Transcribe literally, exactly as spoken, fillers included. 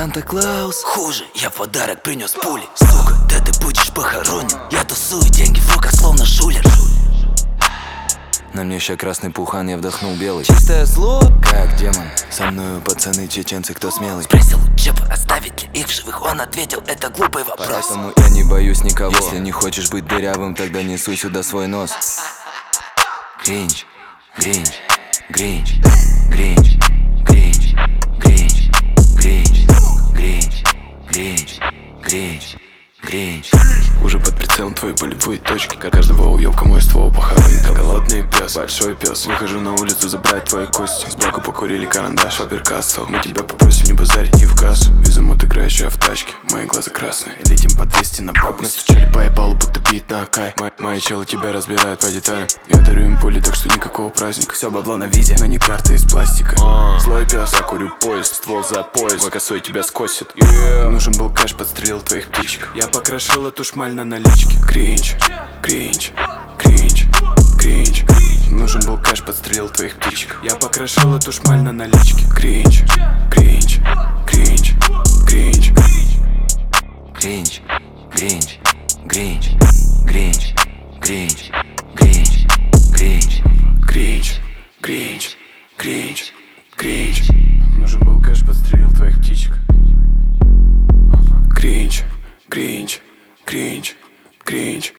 Санта-Клаус хуже, я подарок принес пули. Сука, да ты будешь похоронен. Я тусую деньги в руках, словно шулер. На мне ща красный пухан, я вдохнул белый. Чистое зло, как демон. Со мною пацаны чеченцы, кто смелый. Спросил у Чепа, оставить ли их в живых. Он ответил, это глупый вопрос. Поэтому я не боюсь никого. Если не хочешь быть дырявым, тогда не суй сюда свой нос. Гринч, Гринч, Гринч, Гринч, Гринч, Гринч, Гринч, Гринч, Гринч, Гринч, Гринч. Уже под прицелом твои болевые точки. Как каждого уёбка мой ствол похоронит. Голодный пес, большой пес. Выхожу на улицу забрать твои кости. Сбоку покурили карандаш, Фабер-Кастелл. Мы тебя попросим не базарить ни в кассу. Везем играющая в тачке, мои глаза красные. Летим по двести на бабу. Настучали по ебалу, будто бит на Акай. Мои, мои челы тебя разбирают по деталям. Я дарю им пули, так что никакого праздника. Все бабло на визе, но не карта из пластика. uh. Злой пес, я курю поезд, ствол за пояс. Мой косой тебя скосит. yeah. Нужен был кэш, подстрелил твоих птичек. Я покрошил эту шмаль на наличке. Кринж, кринж, кринж, кринж. Нужен был кэш, подстрелил твоих птичек. Я покрошил эту шмаль на наличке. Кринж, кринж, кринж, кринж. Гринч, Гринч, Гринч, Гринч, Гринч, Гринч, Гринч, Кринж, кринж, кринж.